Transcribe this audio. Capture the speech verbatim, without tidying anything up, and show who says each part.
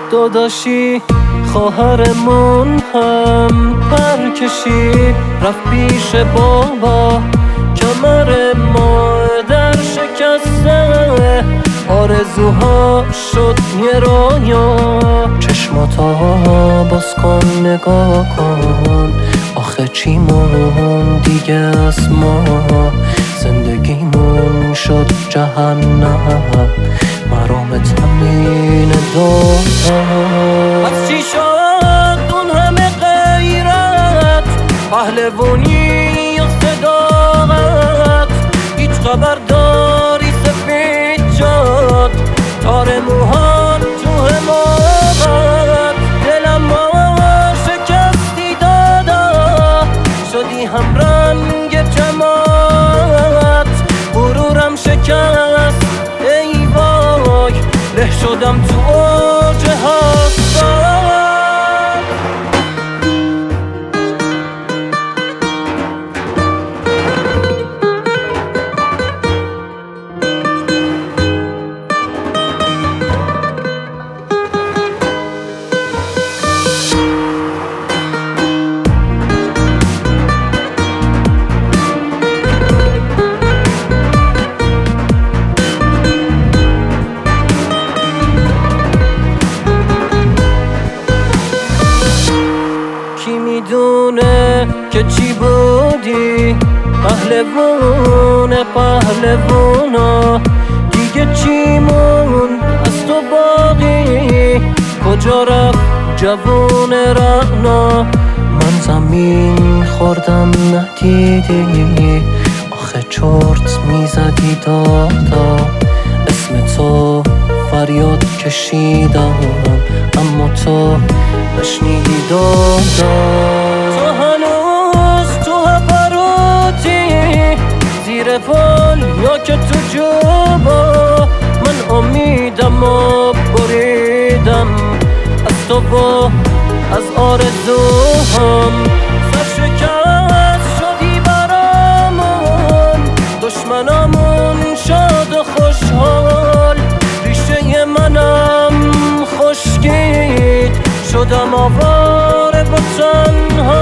Speaker 1: داداشی خواهرمون هم پر کشید رفت پیش بابا، کمر مادر شکسته، آرزوها شد یه رویا. چشماتا باز کن نگاه کن، آخه چیمون دیگه از ما، زندگیمون شد جهنم، مرام تمین دادا. از چی شد اون همه غیرت، پهلوانی و صداقت، هیچ خبر داری سفید شد تار موهات تو حماقت. دلم ما شکستی دادا، شدی هم رنگ جماعت، غرورم شکست ای وای، له شدم تو اوج حسرت. میدونه که چی بودی، پهلوون پهلوونا، دیگه چی موند از تو باقی، کجا رفت جوون رعنا. من زمین خوردم ندیدی، آخه چرت میزدی دادا، اسم تو فریاد کشیدم اما تو نشنیدی دادا. تو هنوز تو هپروتی زیر پل یا که تو جوبا، من امیدم و بریدم از تو با از آرزوهم. سرشکست شدی برامون، دشمنامون شاد و خوشحال، ریشه منم خشکید شدم آواره با تنها.